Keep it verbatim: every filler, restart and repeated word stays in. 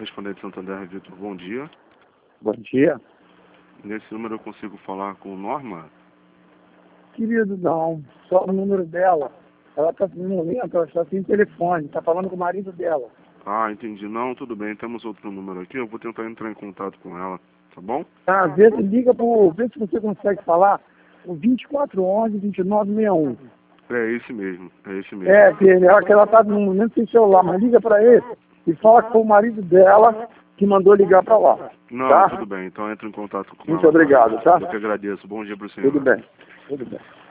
correspondente Santander, Vitor, bom dia. Bom dia. Nesse número eu consigo falar com Norma? Querido, não. Só o número dela. Ela está no momento, ela está sem telefone. Está falando com o marido dela. Ah, entendi. Não, tudo bem. Temos outro número aqui. Eu vou tentar entrar em contato com ela, tá bom? Tá, vê, liga pro... Vê se você consegue falar o vinte e quatro onze, vinte e nove sessenta e um. É esse mesmo. É esse mesmo. É, que ela, que ela tá no momento sem celular, mas liga para ele e fala que foi o marido dela que mandou ligar para lá. Não, Tá? tudo bem. Então entra em contato com Muito ela. obrigado, tá? Eu que agradeço. Bom dia para o senhor. Tudo bem. Tudo bem.